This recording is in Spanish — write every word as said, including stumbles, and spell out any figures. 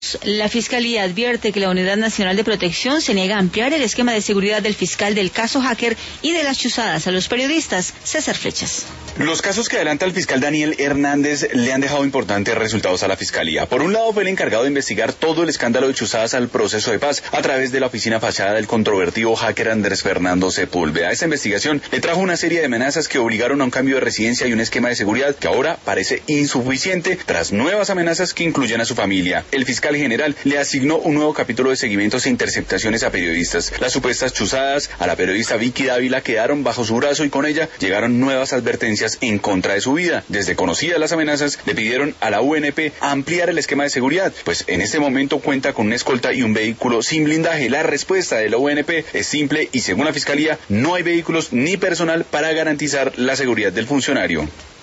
Unidos. La Fiscalía advierte que la Unidad Nacional de Protección se niega a ampliar el esquema de seguridad del fiscal del caso Hacker y de las chuzadas a los periodistas. César Flechas. Los casos que adelanta el fiscal Daniel Hernández le han dejado importantes resultados a la Fiscalía. Por un lado, fue el encargado de investigar todo el escándalo de chuzadas al proceso de paz a través de la oficina fachada del controvertido hacker Andrés Fernando Sepúlveda. Esta investigación le trajo una serie de amenazas que obligaron a un cambio de residencia y un esquema de seguridad que ahora parece insuficiente tras nuevas amenazas que incluyen a su familia. El fiscal general le asignó un nuevo capítulo de seguimientos e interceptaciones a periodistas. Las supuestas chuzadas a la periodista Vicky Dávila quedaron bajo su brazo y con ella llegaron nuevas advertencias en contra de su vida. Desde conocidas las amenazas, le pidieron a la U N P ampliar el esquema de seguridad, pues en este momento cuenta con una escolta y un vehículo sin blindaje. La respuesta de la U N P es simple y según la Fiscalía no hay vehículos ni personal para garantizar la seguridad del funcionario.